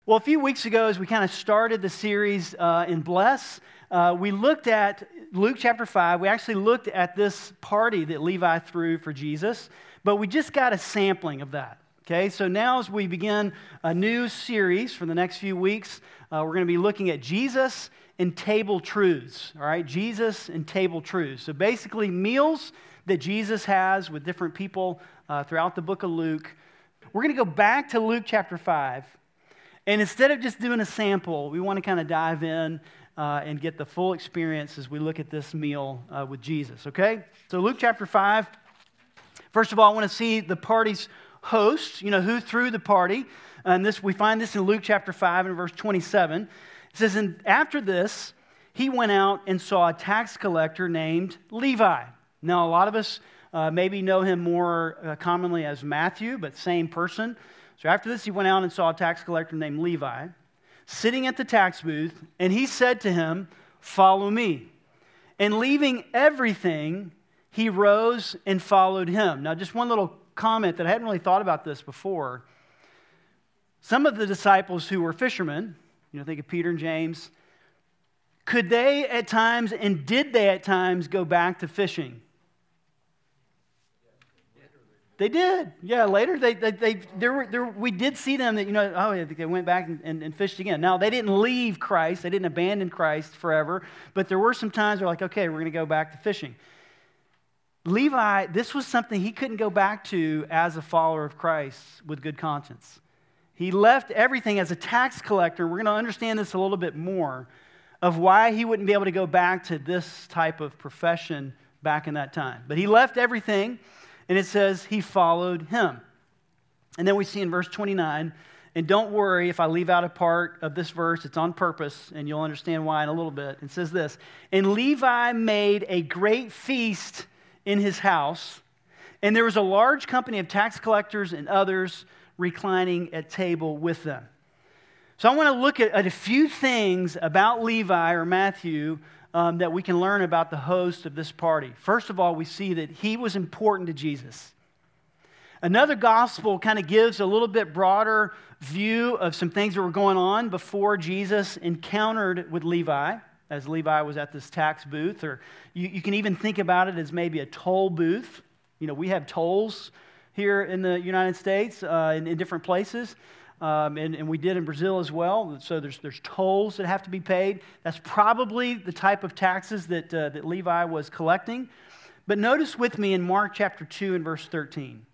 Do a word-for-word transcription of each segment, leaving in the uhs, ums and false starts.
Well, a few weeks ago, as we kind of started the series uh, in Bless, uh, we looked at Luke chapter five. We actually looked at this party that Levi threw for Jesus, but we just got a sampling of that. Okay, so now as we begin a new series for the next few weeks, uh, we're going to be looking at Jesus and table truths. All right, Jesus and table truths. So basically, meals that Jesus has with different people uh, throughout the book of Luke. We're going to go back to Luke chapter five. And instead of just doing a sample, we want to kind of dive in uh, and get the full experience as we look at this meal uh, with Jesus, okay? So Luke chapter five, first of all, I want to see the party's host, you know, who threw the party. And this we find this in Luke chapter five and verse twenty-seven. It says, and after this, he went out and saw a tax collector named Levi. Now, a lot of us uh, maybe know him more uh, commonly as Matthew, but same person. So after this, he went out and saw a tax collector named Levi sitting at the tax booth, and he said to him, "Follow me." And leaving everything, he rose and followed him. Now, just one little comment that I hadn't really thought about this before. Some of the disciples who were fishermen, you know, think of Peter and James, could they at times, and did they at times, go back to fishing? They did, yeah. Later, they, they, they, there were, there, we did see them that you know, oh, yeah, they went back and, and, and fished again. Now, they didn't leave Christ, they didn't abandon Christ forever, but there were some times where, like, okay, we're going to go back to fishing. Levi, this was something he couldn't go back to as a follower of Christ with good conscience. He left everything as a tax collector. We're going to understand this a little bit more of why he wouldn't be able to go back to this type of profession back in that time. But he left everything. And it says he followed him. And then we see in verse twenty-nine, and don't worry if I leave out a part of this verse, it's on purpose, and you'll understand why in a little bit. It says this, and Levi made a great feast in his house, and there was a large company of tax collectors and others reclining at table with them. So I want to look at, at a few things about Levi or Matthew Um, that we can learn about the host of this party. First of all, we see that he was important to Jesus. Another gospel kind of gives a little bit broader view of some things that were going on before Jesus encountered with Levi, as Levi was at this tax booth, or you, you can even think about it as maybe a toll booth. You know, we have tolls here in the United States uh, in, in different places. Um, and, and we did in Brazil as well. So there's there's tolls that have to be paid. That's probably the type of taxes that uh, that Levi was collecting. But notice with me in Mark chapter two and verse thirteen.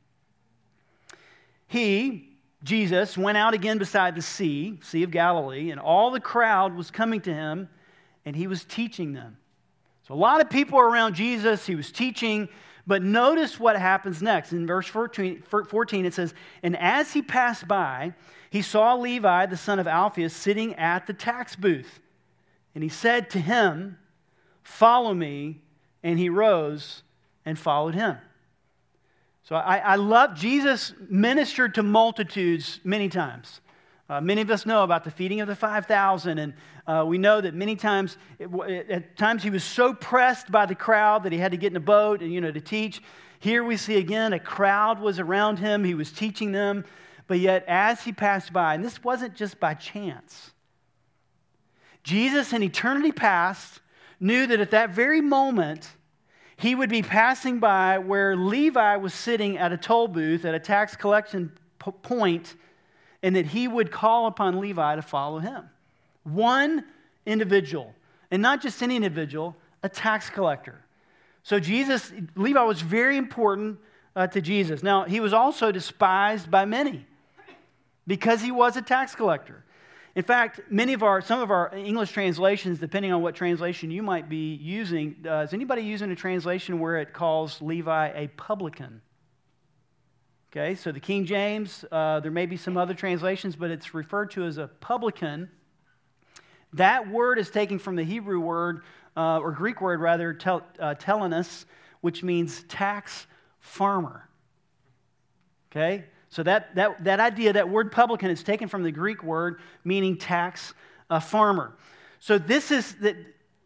He, Jesus, went out again beside the sea, Sea of Galilee, and all the crowd was coming to him, and he was teaching them. So a lot of people are around Jesus. He was teaching. But notice what happens next. In verse fourteen, it says, and as he passed by, he saw Levi, the son of Alphaeus, sitting at the tax booth. And he said to him, follow me. And he rose and followed him. So I, I love, Jesus ministered to multitudes many times. Uh, many of us know about the feeding of the five thousand, and uh, we know that many times, it, it, at times he was so pressed by the crowd that he had to get in a boat and, you know, to teach. Here we see again, a crowd was around him, he was teaching them, but yet as he passed by, and this wasn't just by chance, Jesus in eternity past knew that at that very moment, he would be passing by where Levi was sitting at a toll booth at a tax collection p- point, and that he would call upon Levi to follow him. One individual, and not just any individual, a tax collector. So Jesus, Levi was very important uh, to Jesus. Now, he was also despised by many because he was a tax collector. In fact, many of our, some of our English translations, depending on what translation you might be using, uh, is anybody using a translation where it calls Levi a publican? Okay, so the King James, uh, there may be some other translations, but it's referred to as a publican. That word is taken from the Hebrew word, uh, or Greek word rather, tel, uh, telenos, which means tax farmer. Okay, so that, that, that idea, that word publican is taken from the Greek word meaning tax uh, farmer. So this is, that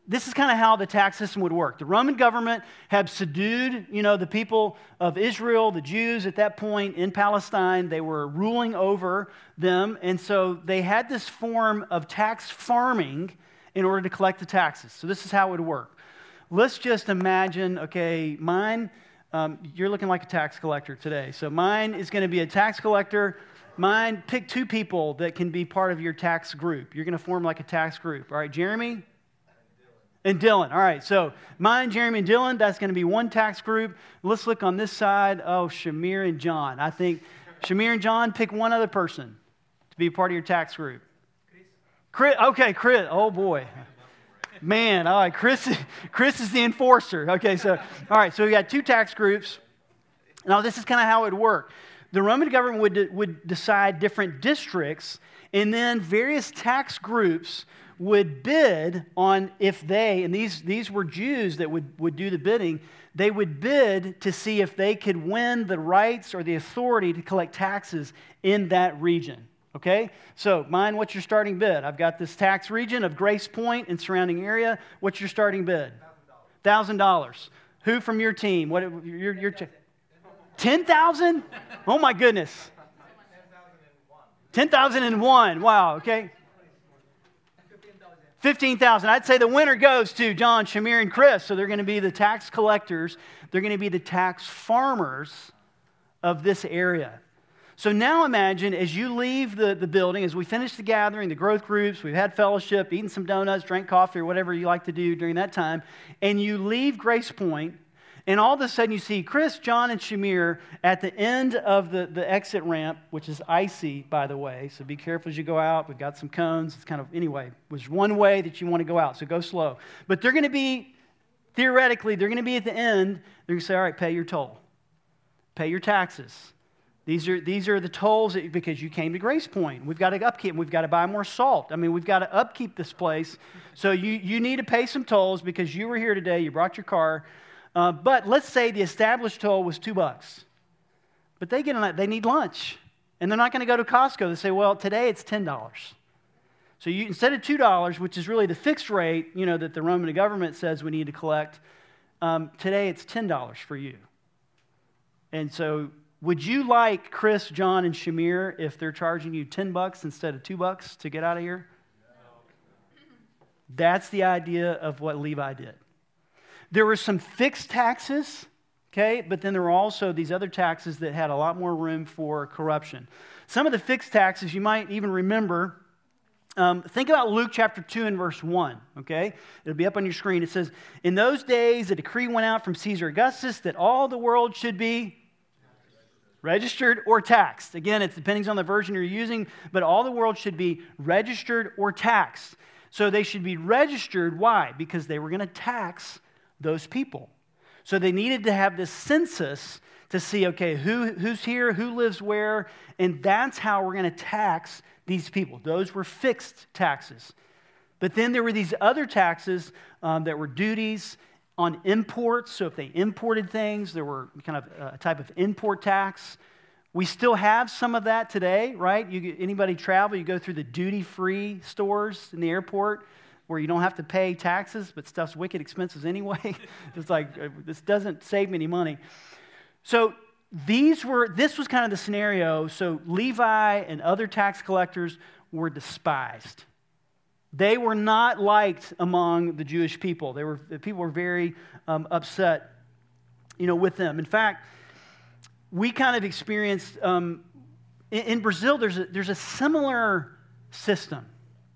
this is kind of how the tax system would work. The Roman government had subdued, you know, the people of Israel, the Jews at that point in Palestine. They were ruling over them, and so they had this form of tax farming in order to collect the taxes. So this is how it would work. Let's just imagine, okay, mine, um, you're looking like a tax collector today. So mine is going to be a tax collector. Mine, pick two people that can be part of your tax group. You're going to form like a tax group. All right, Jeremy? And Dylan. All right, so mine, Jeremy, and Dylan, that's going to be one tax group. Let's look on this side. Oh, Shamir and John. I think Shamir and John, pick one other person to be a part of your tax group. Chris. Okay, Chris. Oh, boy. Man, all right, Chris, Chris is the enforcer. Okay, so, all right, so we got two tax groups. Now, this is kind of how it would work. The Roman government would, de- would decide different districts, and then various tax groups would bid on if they, and these, these were Jews that would, would do the bidding, they would bid to see if they could win the rights or the authority to collect taxes in that region. Okay? So, mine, what's your starting bid? I've got this tax region of Grace Point and surrounding area. What's your starting bid? one thousand dollars. Who from your team? What your your ten thousand? Oh my goodness. ten thousand and one. Wow, okay. fifteen thousand. I'd say the winner goes to John, Shamir, and Chris. So they're going to be the tax collectors. They're going to be the tax farmers of this area. So now imagine as you leave the, the building, as we finish the gathering, the growth groups, we've had fellowship, eaten some donuts, drank coffee, or whatever you like to do during that time, and you leave Grace Point, and all of a sudden you see Chris, John, and Shamir at the end of the, the exit ramp, which is icy, by the way, so be careful as you go out. We've got some cones. It's kind of, anyway, there's one way that you want to go out, so go slow. But they're going to be, theoretically, they're going to be at the end. They're going to say, all right, pay your toll. Pay your taxes. These are these are the tolls that, because you came to Grace Point. We've got to upkeep. We've got to buy more salt. I mean, we've got to upkeep this place. So you, you need to pay some tolls because you were here today. You brought your car. Uh, but let's say the established toll was two bucks. But they get a, they need lunch, and they're not going to go to Costco. They say, well, today it's ten dollars. So you, instead of two dollars, which is really the fixed rate, you know, that the Roman government says we need to collect, um, today it's ten dollars for you. And so, would you like Chris, John, and Shamir if they're charging you ten bucks instead of two bucks to get out of here? No. That's the idea of what Levi did. There were some fixed taxes, okay, but then there were also these other taxes that had a lot more room for corruption. Some of the fixed taxes you might even remember. Um, think about Luke chapter two and verse one, okay? It'll be up on your screen. It says, in those days a decree went out from Caesar Augustus that all the world should be registered or taxed. Again, it's depending on the version you're using, but all the world should be registered or taxed. So they should be registered. Why? Because they were going to tax those people. So they needed to have this census to see, okay, who, who's here, who lives where, and that's how we're going to tax these people. Those were fixed taxes. But then there were these other taxes um, that were duties on imports. So if they imported things, there were kind of a type of import tax. We still have some of that today, right? You, anybody travel, you go through the duty-free stores in the airport where you don't have to pay taxes, but stuff's wicked expensive anyway. It's like, this doesn't save me any money. So these were, this was kind of the scenario. So Levi and other tax collectors were despised. They were not liked among the Jewish people. They were, the people were very um, upset, you know, with them. In fact, we kind of experienced, um, in, in Brazil, there's a, there's a similar system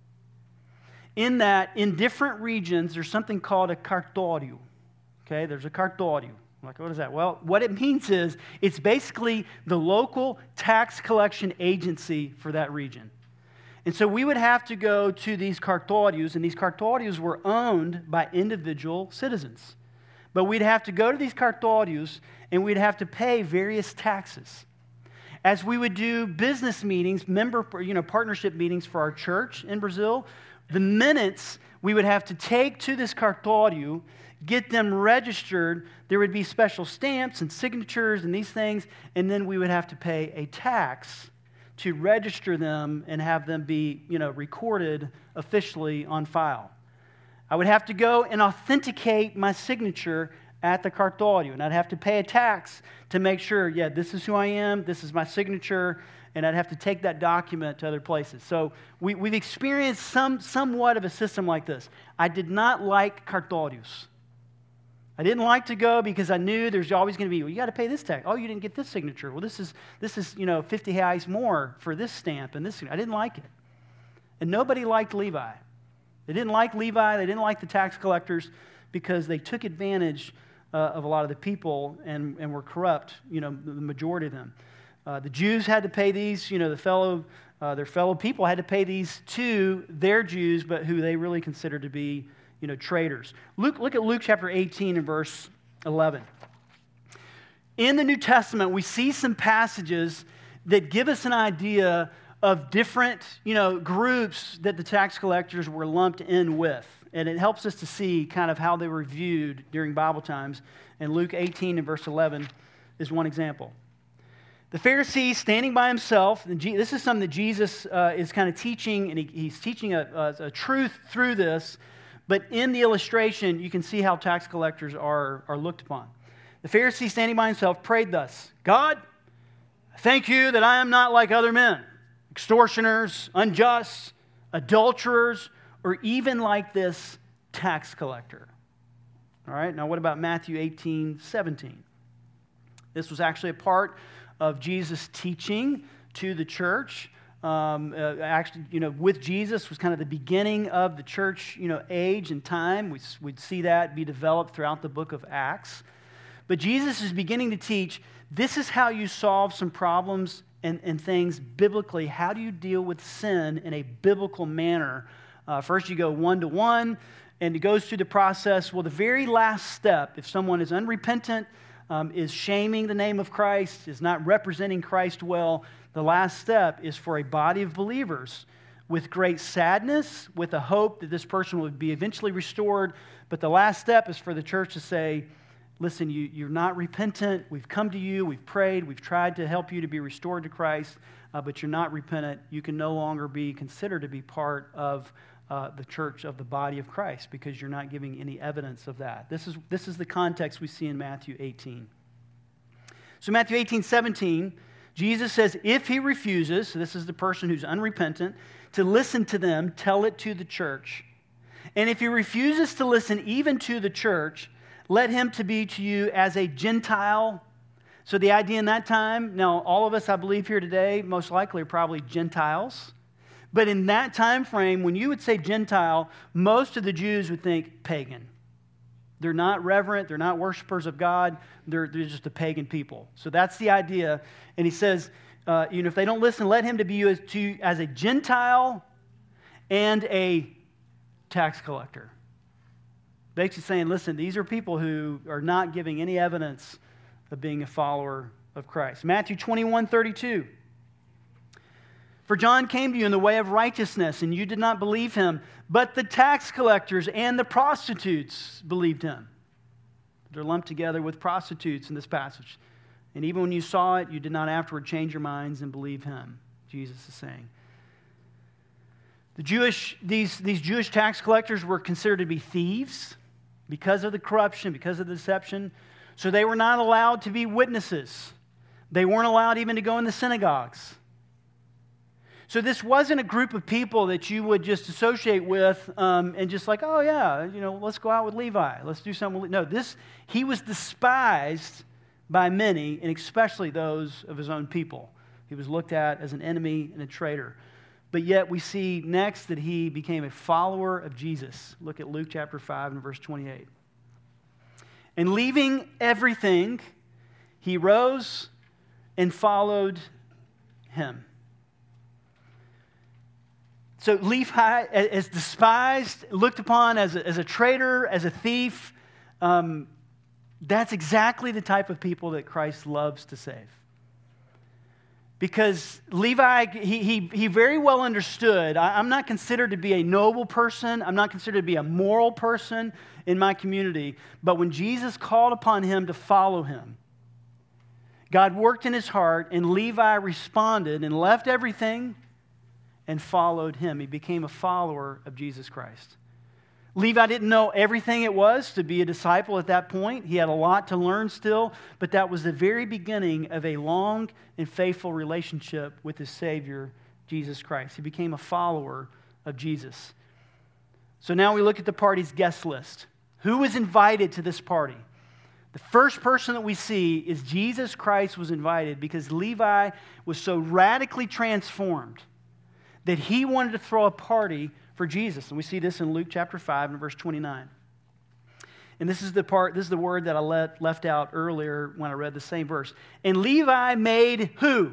in that in different regions, there's something called a cartório. Okay, there's a cartório. I'm like, what is that? Well, what it means is it's basically the local tax collection agency for that region. And so we would have to go to these cartórios, and these cartórios were owned by individual citizens. But we'd have to go to these cartórios, and we'd have to pay various taxes. As we would do business meetings, member, you know, partnership meetings for our church in Brazil, the minutes we would have to take to this cartório, get them registered. There would be special stamps and signatures and these things, and then we would have to pay a tax to register them and have them be, you know, recorded officially on file. I would have to go and authenticate my signature at the cartório, and I'd have to pay a tax to make sure, yeah, this is who I am, this is my signature, and I'd have to take that document to other places. So we, we've experienced some somewhat of a system like this. I did not like cartórios. I didn't like to go because I knew there's always going to be, well, you got to pay this tax. Oh, you didn't get this signature. Well, this is, this is you know, fifty reais more for this stamp and this. I didn't like it. And nobody liked Levi. They didn't like Levi. They didn't like the tax collectors because they took advantage uh, of a lot of the people and, and were corrupt, you know, the majority of them. Uh, the Jews had to pay these, you know, the fellow, uh, their fellow people had to pay these to their Jews, but who they really considered to be, you know, traitors. Luke, look at Luke chapter eighteen and verse eleven. In the New Testament, we see some passages that give us an idea of different, you know, groups that the tax collectors were lumped in with. And it helps us to see kind of how they were viewed during Bible times. And Luke eighteen and verse eleven is one example. The Pharisee standing by himself, and this is something that Jesus uh, is kind of teaching, and he, he's teaching a, a, a truth through this, but in the illustration, you can see how tax collectors are, are looked upon. The Pharisee standing by himself prayed thus, God, thank you that I am not like other men, extortioners, unjust, adulterers, or even like this tax collector. All right, now what about Matthew eighteen, seventeen? This was actually a part of Jesus' teaching to the church. Um, uh, actually, you know, with Jesus was kind of the beginning of the church, you know, age and time. We, we'd see that be developed throughout the book of Acts. But Jesus is beginning to teach, this is how you solve some problems and, and things biblically. How do you deal with sin in a biblical manner? Uh, first you go one-to-one, and it goes through the process. Well, the very last step, if someone is unrepentant, Um, is shaming the name of Christ, is not representing Christ well, the last step is for a body of believers with great sadness, with a hope that this person would be eventually restored. But the last step is for the church to say, listen, you, you're not repentant. We've come to you. We've prayed. We've tried to help you to be restored to Christ, uh, but you're not repentant. You can no longer be considered to be part of uh, the church of the body of Christ because you're not giving any evidence of that. This is, this is the context we see in Matthew eighteen. So Matthew eighteen, seventeen, Jesus says, if he refuses, so this is the person who's unrepentant, to listen to them, tell it to the church. And if he refuses to listen even to the church, let him to be to you as a Gentile. So the idea in that time, now all of us, I believe here today, most likely are probably Gentiles. But in that time frame, when you would say Gentile, most of the Jews would think pagan. They're not reverent. They're not worshipers of God. They're, they're just a pagan people. So that's the idea. And he says, uh, you know, if they don't listen, let him to be you as, to, as a Gentile and a tax collector. Basically saying, listen, these are people who are not giving any evidence of being a follower of Christ. Matthew twenty-one, thirty-two. For John came to you in the way of righteousness, and you did not believe him, but the tax collectors and the prostitutes believed him. They're lumped together with prostitutes in this passage. And even when you saw it, you did not afterward change your minds and believe him, Jesus is saying. The Jewish, these, these Jewish tax collectors were considered to be thieves because of the corruption, because of the deception. So they were not allowed to be witnesses. They weren't allowed even to go in the synagogues. So this wasn't a group of people that you would just associate with um, and just like, oh yeah, you know, let's go out with Levi. Let's do something with Le-. No, this, he was despised by many, and especially those of his own people. He was looked at as an enemy and a traitor. But yet we see next that he became a follower of Jesus. Look at Luke chapter five and verse twenty-eight. And leaving everything, he rose and followed him. So Levi is despised, looked upon as a, as a traitor, as a thief. Um, that's exactly the type of people that Christ loves to save. Because Levi, he, he, he very well understood, I, I'm not considered to be a noble person. I'm not considered to be a moral person in my community. But when Jesus called upon him to follow him, God worked in his heart, and Levi responded and left everything and followed him. He became a follower of Jesus Christ. Levi didn't know everything it was to be a disciple at that point. He had a lot to learn still, but that was the very beginning of a long and faithful relationship with his Savior, Jesus Christ. He became a follower of Jesus. So now we look at the party's guest list. Who was invited to this party? The first person that we see is Jesus Christ was invited because Levi was so radically transformed that he wanted to throw a party for Jesus. And we see this in Luke chapter five and verse twenty-nine. And this is the part, this is the word that I let, left out earlier when I read the same verse. And Levi made who?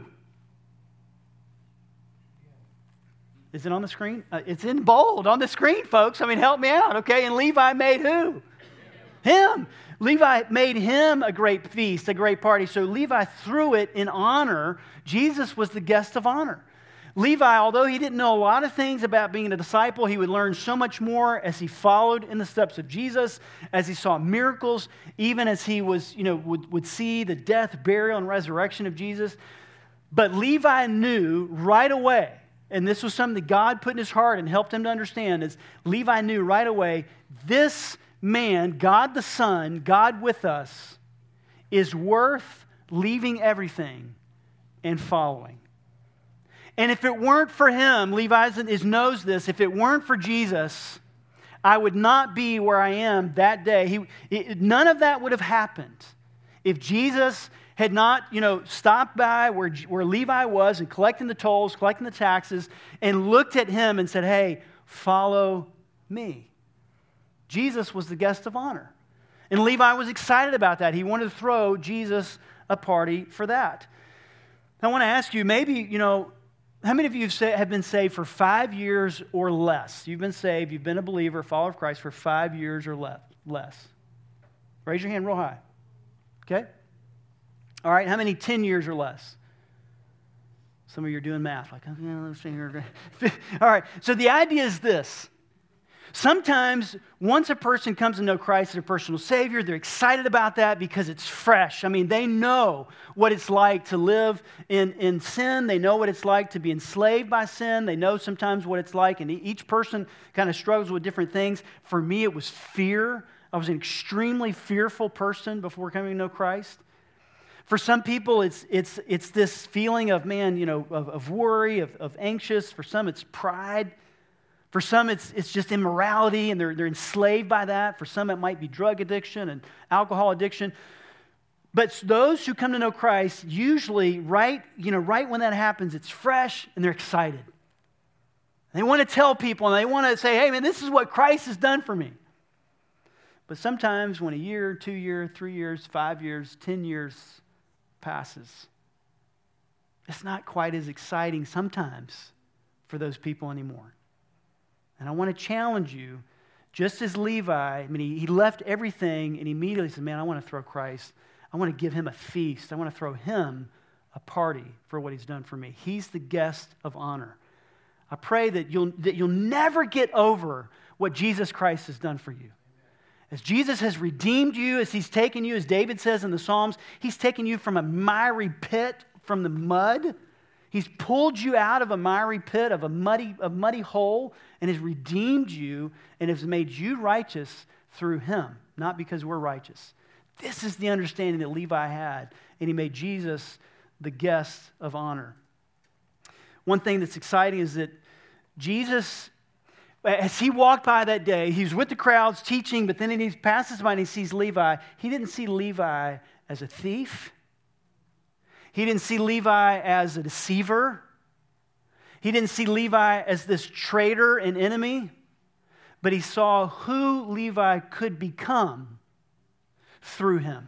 Is it on the screen? Uh, it's in bold on the screen, folks. I mean, help me out, okay? And Levi made who? Him. Levi made him a great feast, a great party. So Levi threw it in honor. Jesus was the guest of honor. Levi, although he didn't know a lot of things about being a disciple, he would learn so much more as he followed in the steps of Jesus, as he saw miracles, even as he was, you know, would, would see the death, burial, and resurrection of Jesus. But Levi knew right away, and this was something that God put in his heart and helped him to understand, is Levi knew right away, this man, God the Son, God with us, is worth leaving everything and following. And if it weren't for him, Levi knows this, if it weren't for Jesus, I would not be where I am that day. He, it, none of that would have happened if Jesus had not, you know, stopped by where, where Levi was and collecting the tolls, collecting the taxes, and looked at him and said, hey, follow me. Jesus was the guest of honor. And Levi was excited about that. He wanted to throw Jesus a party for that. I want to ask you, maybe, you know, how many of you have been saved for five years or less? You've been saved, you've been a believer, follower of Christ for five years or less. Raise your hand real high. Okay? All right, how many ten years or less? Some of you are doing math. Like, okay, let's see here. All right, so the idea is this. Sometimes, once a person comes to know Christ as their personal Savior, they're excited about that because it's fresh. I mean, they know what it's like to live in, in sin. They know what it's like to be enslaved by sin. They know sometimes what it's like, and each person kind of struggles with different things. For me, it was fear. I was an extremely fearful person before coming to know Christ. For some people, it's it's it's this feeling of, man, you know, of, of worry, of, of anxious. For some, it's pride. For some, it's it's just immorality, and they're, they're enslaved by that. For some, it might be drug addiction and alcohol addiction. But those who come to know Christ, usually right, you know, right when that happens, it's fresh, and they're excited. They want to tell people, and they want to say, hey, man, this is what Christ has done for me. But sometimes when a year, two years, three years, five years, ten years passes, it's not quite as exciting sometimes for those people anymore. And I want to challenge you, just as Levi, I mean, he, he left everything and immediately said, man, I want to throw Christ. I want to give him a feast. I want to throw him a party for what he's done for me. He's the guest of honor. I pray that you'll, that you'll never get over what Jesus Christ has done for you. As Jesus has redeemed you, as he's taken you, as David says in the Psalms, he's taken you from a miry pit, from the mud. He's pulled you out of a miry pit, of a muddy, a muddy hole, and has redeemed you and has made you righteous through him, not because we're righteous. This is the understanding that Levi had, and he made Jesus the guest of honor. One thing that's exciting is that Jesus, as he walked by that day, he was with the crowds teaching, but then he passes by and he sees Levi. He didn't see Levi as a thief. He didn't see Levi as a deceiver. He didn't see Levi as this traitor and enemy, but he saw who Levi could become through him.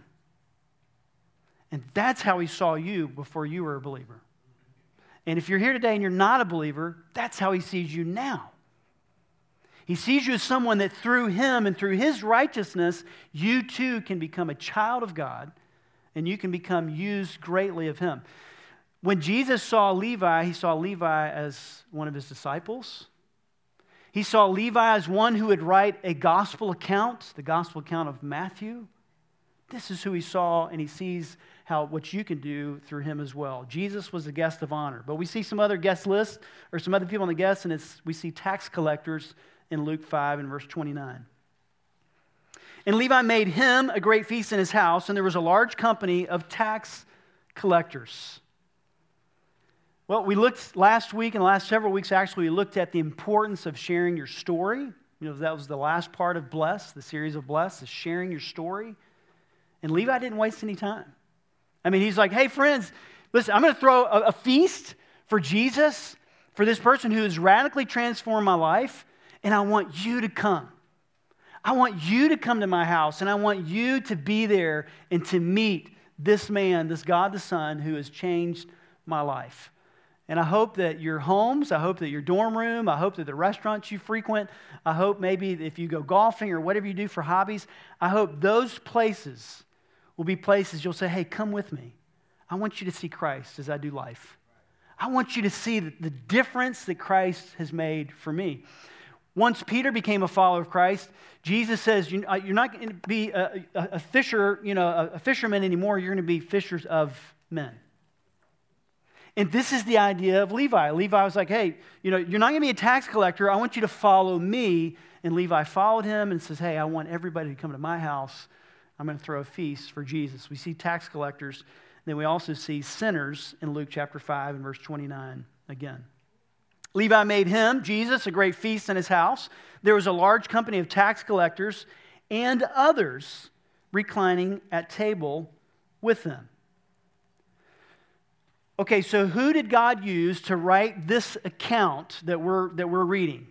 And that's how he saw you before you were a believer. And if you're here today and you're not a believer, that's how he sees you now. He sees you as someone that through him and through his righteousness, you too can become a child of God, and you can become used greatly of him. When Jesus saw Levi, he saw Levi as one of his disciples. He saw Levi as one who would write a gospel account, the gospel account of Matthew. This is who he saw, and he sees how what you can do through him as well. Jesus was the guest of honor. But we see some other guest lists, or some other people on the guests, and it's we see tax collectors in Luke five and verse twenty-nine. And Levi made him a great feast in his house, and there was a large company of tax collectors. Well, we looked last week, and the last several weeks actually, we looked at the importance of sharing your story. You know, that was the last part of Bless, the series of Bless, is sharing your story. And Levi didn't waste any time. I mean, he's like, hey, friends, listen, I'm going to throw a, a feast for Jesus, for this person who has radically transformed my life, and I want you to come. I want you to come to my house, and I want you to be there and to meet this man, this God the Son, who has changed my life. And I hope that your homes, I hope that your dorm room, I hope that the restaurants you frequent, I hope maybe if you go golfing or whatever you do for hobbies, I hope those places will be places you'll say, hey, come with me. I want you to see Christ as I do life. I want you to see the difference that Christ has made for me. Once Peter became a follower of Christ, Jesus says, you're not going to be a, a, a fisher, you know, a fisherman anymore. You're going to be fishers of men. And this is the idea of Levi. Levi was like, hey, you know, you're not going to be a tax collector. I want you to follow me. And Levi followed him and says, hey, I want everybody to come to my house. I'm going to throw a feast for Jesus. We see tax collectors. Then we also see sinners in Luke chapter five and verse twenty-nine again. Levi made him, Jesus, a great feast in his house. There was a large company of tax collectors and others reclining at table with them. Okay, so who did God use to write this account that we're, that we're reading?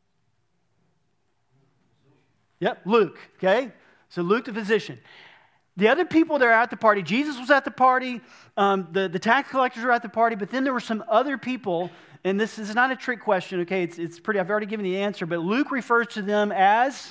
Yep, Luke, okay? So Luke the physician. The other people that are at the party, Jesus was at the party, um, the, the tax collectors were at the party, but then there were some other people, and this is not a trick question, okay? It's, it's pretty, I've already given the answer, but Luke refers to them as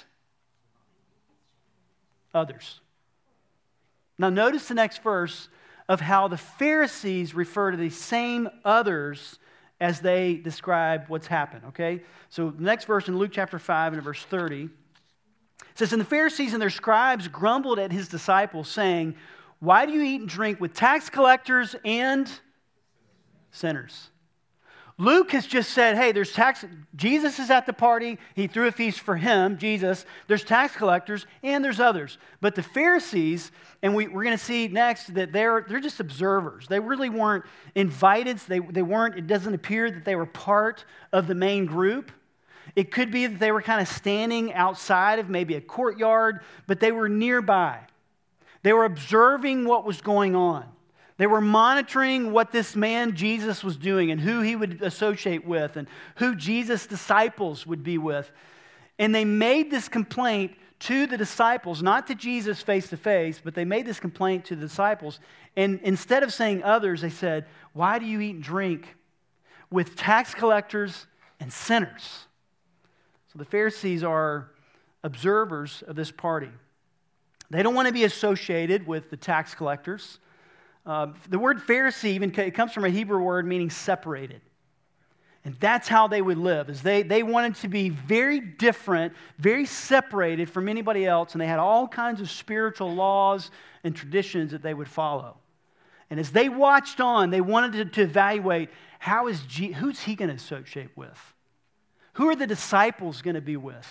others. Now notice the next verse of how the Pharisees refer to the same others as they describe what's happened, okay? So the next verse in Luke chapter five and verse thirty, it says, and the Pharisees and their scribes grumbled at his disciples, saying, why do you eat and drink with tax collectors and sinners? Luke has just said, hey, there's tax, Jesus is at the party. He threw a feast for him, Jesus. There's tax collectors and there's others. But the Pharisees, and we, we're going to see next that they're, they're just observers. They really weren't invited. They, they weren't, it doesn't appear that they were part of the main group. It could be that they were kind of standing outside of maybe a courtyard, but they were nearby. They were observing what was going on. They were monitoring what this man Jesus was doing and who he would associate with and who Jesus' disciples would be with. And they made this complaint to the disciples, not to Jesus face to face, but they made this complaint to the disciples. And instead of saying others, they said, why do you eat and drink with tax collectors and sinners? So the Pharisees are observers of this party. They don't want to be associated with the tax collectors. Uh, the word Pharisee even it comes from a Hebrew word meaning separated. And that's how they would live, is they, they wanted to be very different, very separated from anybody else, and they had all kinds of spiritual laws and traditions that they would follow. And as they watched on, they wanted to, to evaluate, how is G, who's he going to associate with? Who are the disciples going to be with?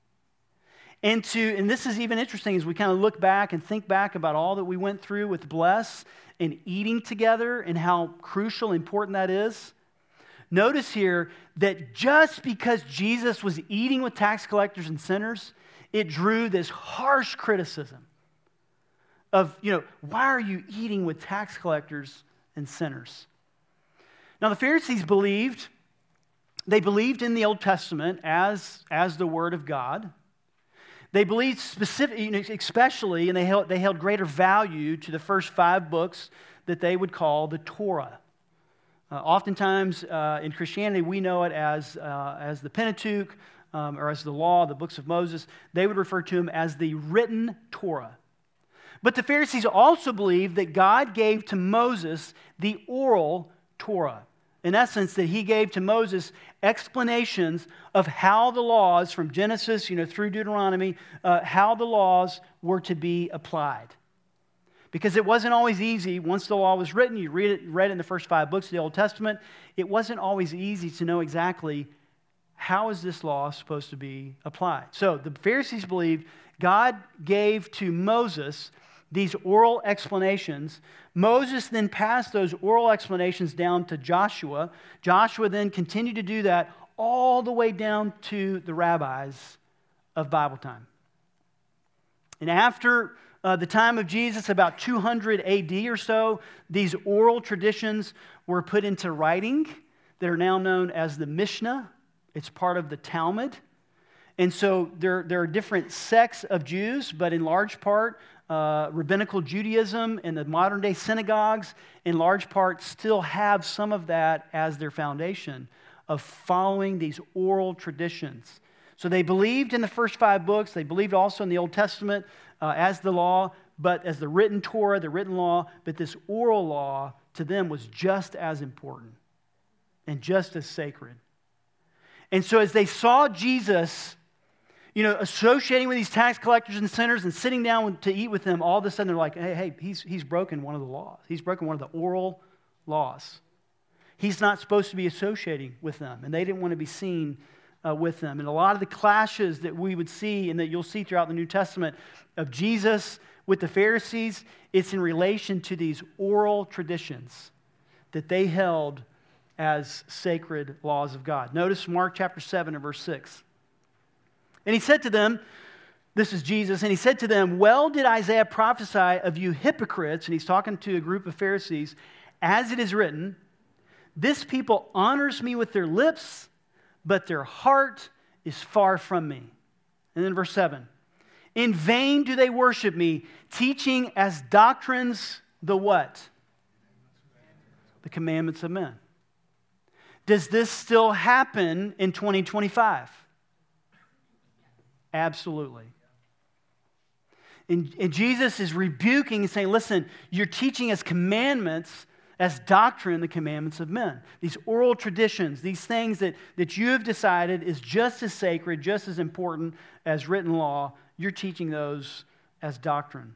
And to, and this is even interesting as we kind of look back and think back about all that we went through with Bless and eating together and how crucial and important that is. Notice here that just because Jesus was eating with tax collectors and sinners, it drew this harsh criticism of, you know, why are you eating with tax collectors and sinners? Now the Pharisees believed, they believed in the Old Testament as, as the Word of God. They believed specifically, especially, and they held, they held greater value to the first five books that they would call the Torah. Uh, oftentimes uh, in Christianity, we know it as, uh, as the Pentateuch um, or as the law, the books of Moses. They would refer to them as the written Torah. But the Pharisees also believed that God gave to Moses the oral Torah. In essence, that he gave to Moses explanations of how the laws from Genesis, you know, through Deuteronomy, uh, how the laws were to be applied. Because it wasn't always easy. Once the law was written, you read it, read it in the first five books of the Old Testament, it wasn't always easy to know exactly how is this law supposed to be applied? So the Pharisees believed God gave to Moses these oral explanations. Moses then passed those oral explanations down to Joshua. Joshua then continued to do that all the way down to the rabbis of Bible time. And after uh, the time of Jesus, about two hundred A D or so, these oral traditions were put into writing that are now known as the Mishnah. It's part of the Talmud. And so there, there are different sects of Jews, but in large part, uh, rabbinical Judaism and the modern day synagogues, in large part, still have some of that as their foundation of following these oral traditions. So they believed in the first five books. They believed also in the Old Testament uh, as the law, but as the written Torah, the written law. But this oral law to them was just as important and just as sacred. And so as they saw Jesus, you know, associating with these tax collectors and sinners and sitting down to eat with them, all of a sudden they're like, hey, hey, he's, he's broken one of the laws. He's broken one of the oral laws. He's not supposed to be associating with them. And they didn't want to be seen uh, with them. And a lot of the clashes that we would see and that you'll see throughout the New Testament of Jesus with the Pharisees, it's in relation to these oral traditions that they held as sacred laws of God. Notice Mark chapter seven and verse six. And he said to them, this is Jesus, and he said to them, well did Isaiah prophesy of you hypocrites, and he's talking to a group of Pharisees, as it is written, this people honors me with their lips, but their heart is far from me. And then verse seven, in vain do they worship me, teaching as doctrines the what? The commandments of men. Does this still happen in twenty twenty-five? Absolutely. And, and Jesus is rebuking and saying, listen, you're teaching as commandments, as doctrine, the commandments of men. These oral traditions, these things that, that you have decided is just as sacred, just as important as written law, you're teaching those as doctrine.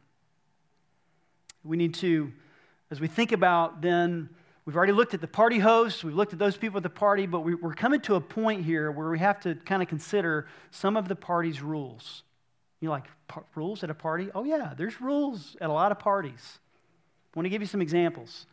We need to, as we think about then, we've already looked at the party hosts, we've looked at those people at the party, but we, we're coming to a point here where we have to kind of consider some of the party's rules. You're like, rules at a party? Oh yeah, there's rules at a lot of parties. I want to give you some examples.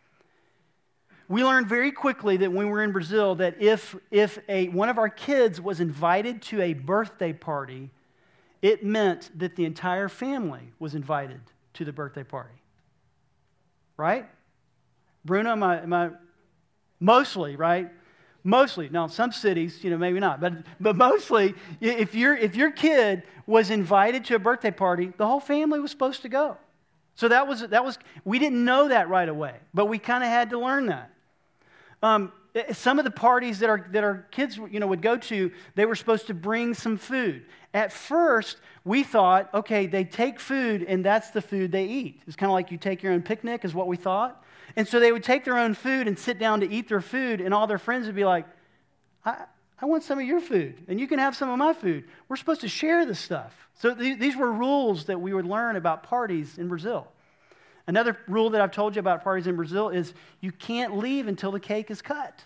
We learned very quickly that when we were in Brazil that if, if a, one of our kids was invited to a birthday party, it meant that the entire family was invited to the birthday party. Right? Bruno, am I, am I mostly, right? Mostly. Now, some cities, you know, maybe not. But but mostly, if, your if your kid was invited to a birthday party, the whole family was supposed to go. So that was, that was we didn't know that right away. But we kind of had to learn that. Um, some of the parties that our, that our kids, you know, would go to, they were supposed to bring some food. At first, we thought, okay, they take food and that's the food they eat. It's kind of like you take your own picnic is what we thought. And so they would take their own food and sit down to eat their food, and all their friends would be like, I, I want some of your food, and you can have some of my food. We're supposed to share this stuff. So th- these were rules that we would learn about parties in Brazil. Another rule that I've told you about parties in Brazil is you can't leave until the cake is cut.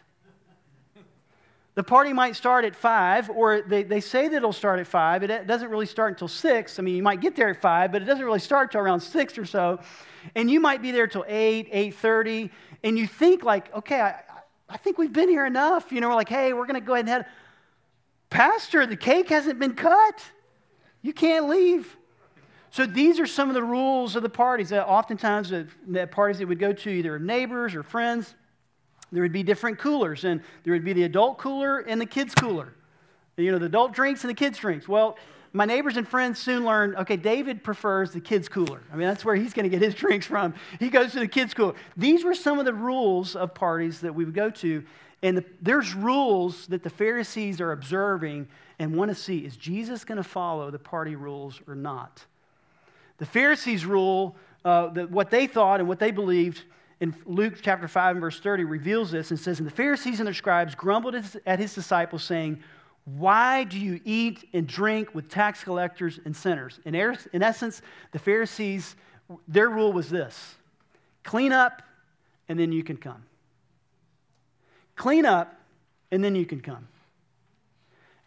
The party might start at five, or they, they say that it'll start at five. It doesn't really start until six. I mean, you might get there at five, but it doesn't really start till around six or so. And you might be there till eight, eight thirty, and you think like, okay, I, I think we've been here enough. You know, we're like, hey, we're going to go ahead and head. Pastor, the cake hasn't been cut. You can't leave. So these are some of the rules of the parties. That oftentimes at parties that would go to, either neighbors or friends, there would be different coolers, and there would be the adult cooler and the kids' cooler. You know, the adult drinks and the kids' drinks. Well, my neighbors and friends soon learned, okay, David prefers the kids' cooler. I mean, that's where he's going to get his drinks from. He goes to the kids' cooler. These were some of the rules of parties that we would go to, and the, there's rules that the Pharisees are observing and want to see. Is Jesus going to follow the party rules or not? The Pharisees' rule, uh, the, what they thought and what they believed, in Luke chapter five and verse thirty reveals this and says, and the Pharisees and their scribes grumbled at his disciples, saying, why do you eat and drink with tax collectors and sinners? In, in essence, the Pharisees, their rule was this: clean up and then you can come. Clean up and then you can come.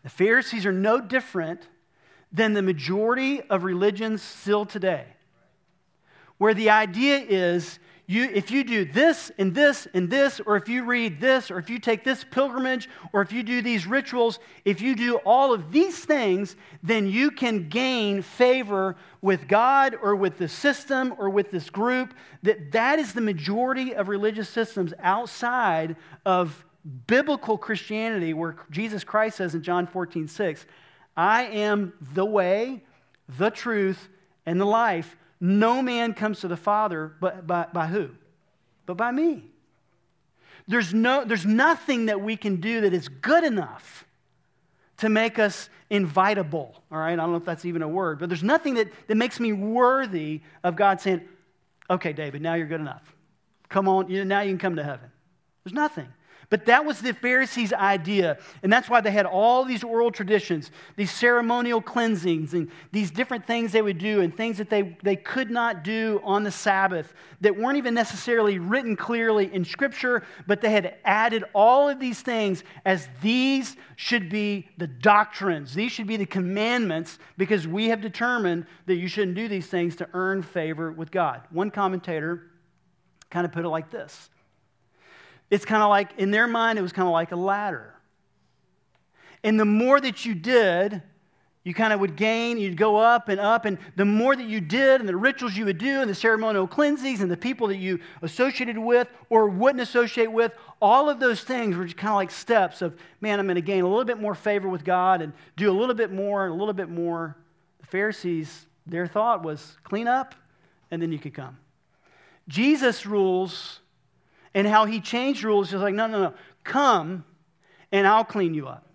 The Pharisees are no different than the majority of religions still today, where the idea is, you, if you do this and this and this, or if you read this, or if you take this pilgrimage, or if you do these rituals, if you do all of these things, then you can gain favor with God or with the system or with this group. That, that is the majority of religious systems outside of biblical Christianity, where Jesus Christ says in John fourteen six, I am the way, the truth, and the life. No man comes to the Father but by, by who? But by me. There's no, there's nothing that we can do that is good enough to make us invitable. All right, I don't know if that's even a word, but there's nothing that, that makes me worthy of God saying, okay, David, now you're good enough. Come on, you, now you can come to heaven. There's nothing. But that was the Pharisees' idea, and that's why they had all these oral traditions, these ceremonial cleansings, and these different things they would do, and things that they, they could not do on the Sabbath that weren't even necessarily written clearly in Scripture, but they had added all of these things as these should be the doctrines, these should be the commandments, because we have determined that you shouldn't do these things to earn favor with God. One commentator kind of put it like this. It's kind of like, in their mind, it was kind of like a ladder. And the more that you did, you kind of would gain, you'd go up and up, and the more that you did, and the rituals you would do, and the ceremonial cleansings, and the people that you associated with or wouldn't associate with, all of those things were just kind of like steps of, man, I'm going to gain a little bit more favor with God and do a little bit more and a little bit more. The Pharisees, their thought was clean up, and then you could come. Jesus' rules and how he changed rules is like, no, no, no, come and I'll clean you up.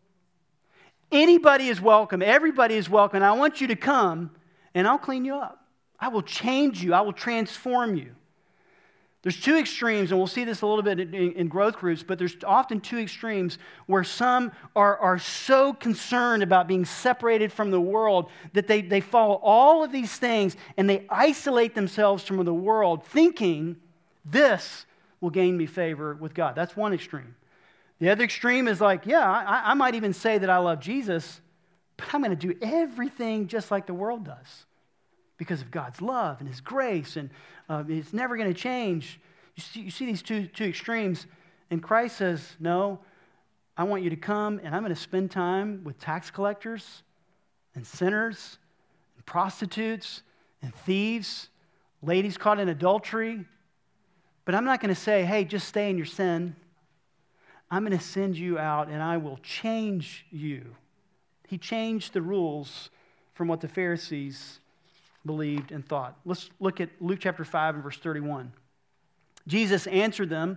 Anybody is welcome. Everybody is welcome. And I want you to come and I'll clean you up. I will change you. I will transform you. There's two extremes, and we'll see this a little bit in, in growth groups, but there's often two extremes where some are, are so concerned about being separated from the world that they, they follow all of these things and they isolate themselves from the world, thinking this will gain me favor with God. That's one extreme. The other extreme is like, yeah, I, I might even say that I love Jesus, but I'm going to do everything just like the world does because of God's love and His grace, and uh, it's never going to change. You see, you see these two, two extremes, and Christ says, no, I want you to come, and I'm going to spend time with tax collectors and sinners and prostitutes and thieves, ladies caught in adultery. But I'm not going to say, hey, just stay in your sin. I'm going to send you out and I will change you. He changed the rules from what the Pharisees believed and thought. Let's look at Luke chapter five and verse thirty-one. Jesus answered them.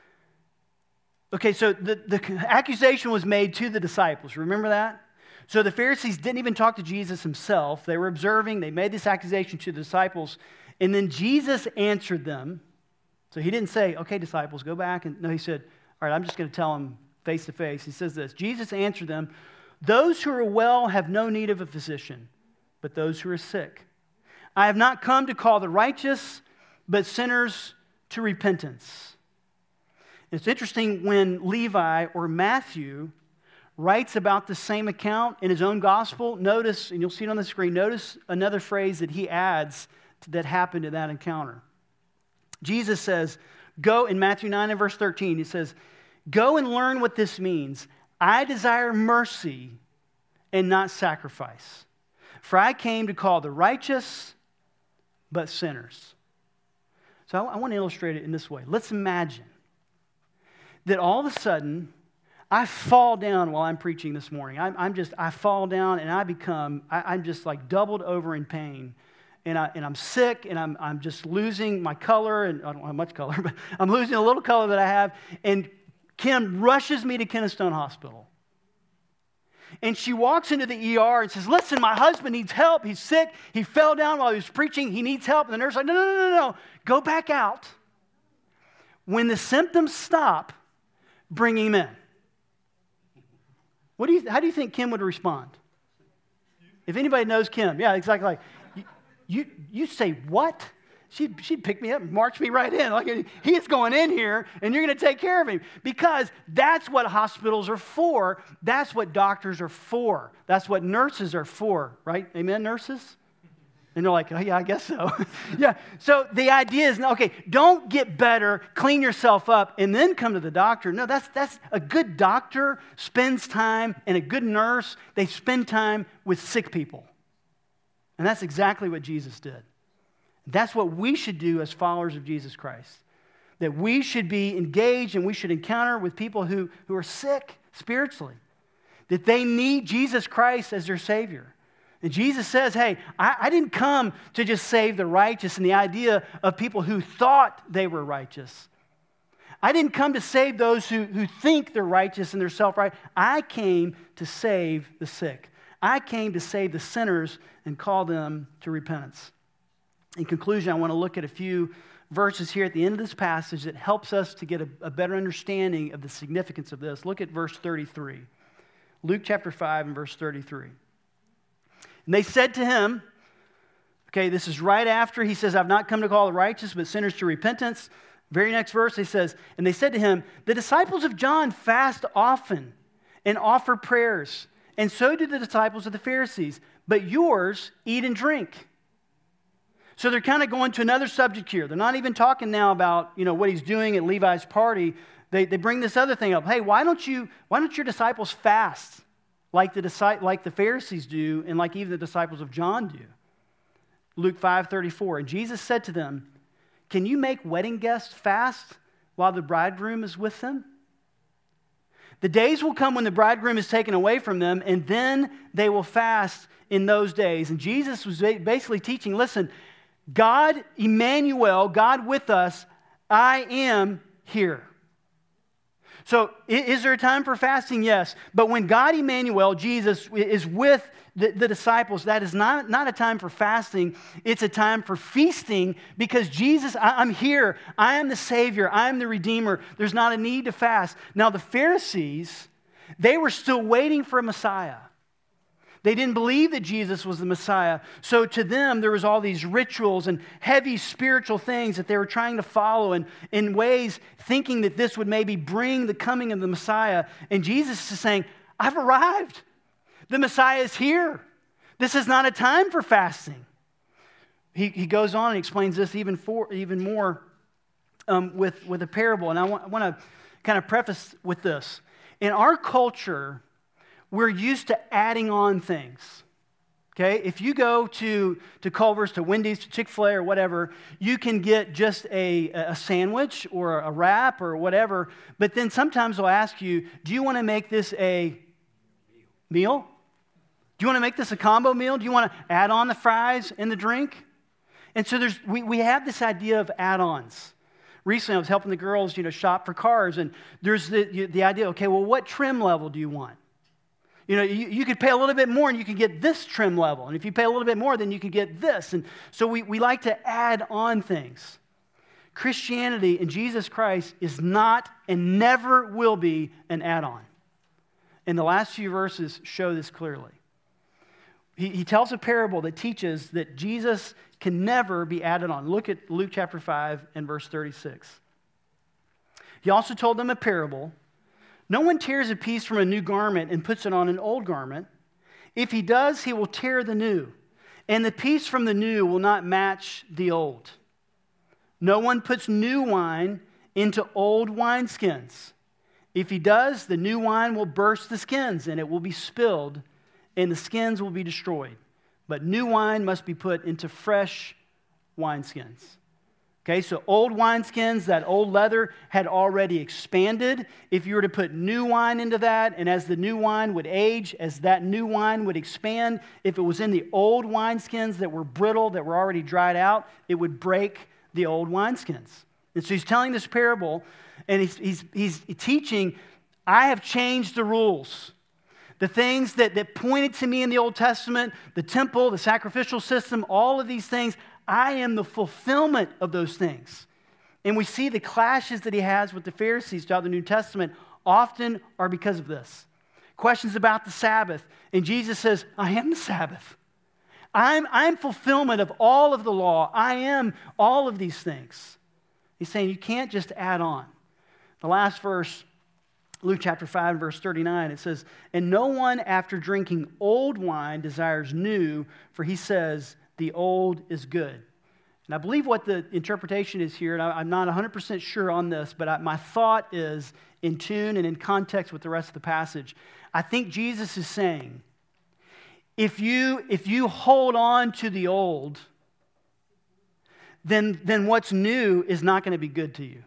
Okay, so the, the accusation was made to the disciples. Remember that? So the Pharisees didn't even talk to Jesus himself. They were observing. They made this accusation to the disciples. And then Jesus answered them. So he didn't say, okay, disciples, go back. And no, he said, all right, I'm just going to tell them face to face. He says this, Jesus answered them, those who are well have no need of a physician, but those who are sick. I have not come to call the righteous, but sinners to repentance. And it's interesting when Levi or Matthew writes about the same account in his own gospel. Notice, and you'll see it on the screen, notice another phrase that he adds that happened in that encounter. Jesus says, go, in Matthew nine and verse thirteen, he says, go and learn what this means. I desire mercy and not sacrifice. For I came to call the righteous, but sinners. So I, I want to illustrate it in this way. Let's imagine that all of a sudden, I fall down while I'm preaching this morning. I'm, I'm just, I fall down and I become, I, I'm just like doubled over in pain. And, I, and I'm sick, and I'm, I'm just losing my color, and I don't have much color, but I'm losing a little color that I have. And Kim rushes me to Kennestone Hospital. And she walks into the E R and says, listen, my husband needs help. He's sick. He fell down while he was preaching. He needs help. And the nurse is like, no, no, no, no, no. Go back out. When the symptoms stop, bring him in. What do you? How do you think Kim would respond? If anybody knows Kim, yeah, exactly like, You, you say what? she'd, she'd pick me up and march me right in. Like, he's going in here, and you're going to take care of him. Because that's what hospitals are for. That's what doctors are for. That's what nurses are for, right? Amen, nurses? And they're like, oh, yeah, I guess so. Yeah, so the idea is, okay, don't get better, clean yourself up, and then come to the doctor. No, that's that's a good doctor spends time, and a good nurse, they spend time with sick people. And that's exactly what Jesus did. That's what we should do as followers of Jesus Christ. That we should be engaged and we should encounter with people who, who are sick spiritually. That they need Jesus Christ as their Savior. And Jesus says, hey, I, I didn't come to just save the righteous and the idea of people who thought they were righteous. I didn't come to save those who, who think they're righteous and they're self-right. I came to save the sick. I came to save the sinners and call them to repentance. In conclusion, I want to look at a few verses here at the end of this passage that helps us to get a, a better understanding of the significance of this. Look at verse thirty-three. Luke chapter five and verse thirty-three. And they said to him, okay, this is right after he says, I've not come to call the righteous, but sinners to repentance. Very next verse, he says, and they said to him, the disciples of John fast often and offer prayers, and so do the disciples of the Pharisees, but yours eat and drink. So they're kind of going to another subject here. They're not even talking now about, you know, what he's doing at Levi's party. They, they bring this other thing up. Hey, why don't you, why don't your disciples fast? Like the, like the Pharisees do, and like even the disciples of John do. Luke five thirty-four, and Jesus said to them, can you make wedding guests fast while the bridegroom is with them? The days will come when the bridegroom is taken away from them, and then they will fast in those days. And Jesus was basically teaching, listen, God, Emmanuel, God with us, I am here. So is there a time for fasting? Yes. But when God, Emmanuel, Jesus, is with the, the disciples, that is not, not a time for fasting. It's a time for feasting because Jesus, I, I'm here. I am the Savior. I am the Redeemer. There's not a need to fast. Now the Pharisees, they were still waiting for a Messiah. They didn't believe that Jesus was the Messiah. So to them, there was all these rituals and heavy spiritual things that they were trying to follow and in ways thinking that this would maybe bring the coming of the Messiah. And Jesus is saying, I've arrived. The Messiah is here. This is not a time for fasting. He, he goes on and explains this even, for, even more um, with, with a parable. And I want, I want to kind of preface with this. In our culture, we're used to adding on things, okay? If you go to, to Culver's, to Wendy's, to Chick-fil-A or whatever, you can get just a, a sandwich or a wrap or whatever, but then sometimes they'll ask you, do you want to make this a meal? Do you want to make this a combo meal? Do you want to add on the fries and the drink? And so there's we, we have this idea of add-ons. Recently, I was helping the girls, you know, shop for cars, and there's the, the idea, okay, well, what trim level do you want? You know, you, you could pay a little bit more and you could get this trim level. And if you pay a little bit more, then you could get this. And so we, we like to add on things. Christianity and Jesus Christ is not and never will be an add-on. And the last few verses show this clearly. He, he tells a parable that teaches that Jesus can never be added on. Look at Luke chapter five and verse thirty-six. He also told them a parable. No one tears a piece from a new garment and puts it on an old garment. If he does, he will tear the new, and the piece from the new will not match the old. No one puts new wine into old wineskins. If he does, the new wine will burst the skins, and it will be spilled, and the skins will be destroyed. But new wine must be put into fresh wineskins. Okay, so old wineskins, that old leather had already expanded. If you were to put new wine into that, and as the new wine would age, as that new wine would expand, if it was in the old wineskins that were brittle, that were already dried out, it would break the old wineskins. And so he's telling this parable, and he's, he's, he's teaching, I have changed the rules. The things that, that pointed to me in the Old Testament, the temple, the sacrificial system, all of these things, I am the fulfillment of those things. And we see the clashes that he has with the Pharisees throughout the New Testament often are because of this. Questions about the Sabbath. And Jesus says, I am the Sabbath. I'm, I'm fulfillment of all of the law. I am all of these things. He's saying you can't just add on. The last verse, Luke chapter five, verse thirty-nine, it says, and no one after drinking old wine desires new, for he says, the old is good. And I believe what the interpretation is here, and I, I'm not one hundred percent sure on this, but I, my thought is in tune and in context with the rest of the passage. I think Jesus is saying, if you, if you hold on to the old, then, then what's new is not going to be good to you.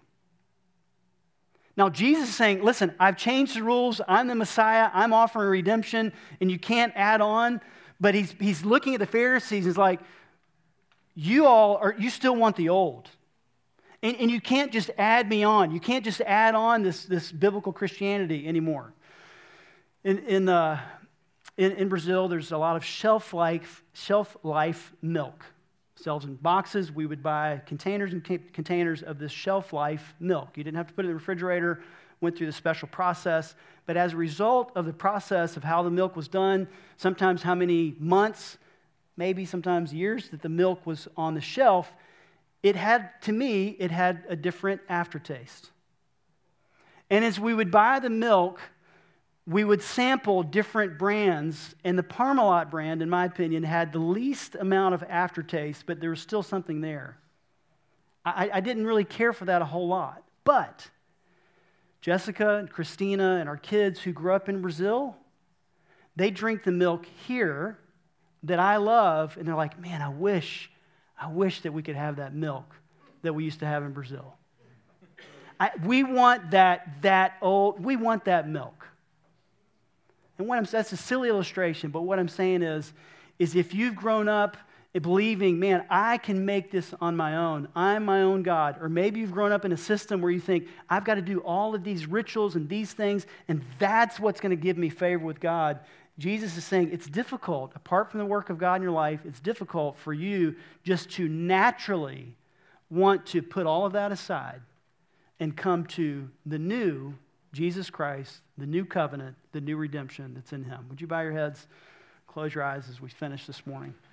Now, Jesus is saying, listen, I've changed the rules. I'm the Messiah. I'm offering redemption, and you can't add on. But he's, he's looking at the Pharisees. He's like, you all are, you still want the old. And, and you can't just add me on. You can't just add on this, this biblical Christianity anymore. In, in, uh, in, in Brazil, there's a lot of shelf-life, shelf-life milk. Sells in boxes. We would buy containers and containers of this shelf-life milk. You didn't have to put it in the refrigerator, went through the special process. But as a result of the process of how the milk was done, sometimes how many months, maybe sometimes years that the milk was on the shelf, it had, to me, it had a different aftertaste. And as we would buy the milk, we would sample different brands, and the Parmalat brand, in my opinion, had the least amount of aftertaste, but there was still something there. I, I didn't really care for that a whole lot. But Jessica and Christina and our kids who grew up in Brazil, they drink the milk here that I love, and they're like, man, I wish, I wish that we could have that milk that we used to have in Brazil. I, we want that, that old, we want that milk. And what I'm, that's a silly illustration, but what I'm saying is, is if you've grown up believing, man, I can make this on my own. I'm my own God. Or maybe you've grown up in a system where you think, I've got to do all of these rituals and these things, and that's what's going to give me favor with God. Jesus is saying it's difficult, apart from the work of God in your life, it's difficult for you just to naturally want to put all of that aside and come to the new Jesus Christ, the new covenant, the new redemption that's in Him. Would you bow your heads, close your eyes as we finish this morning?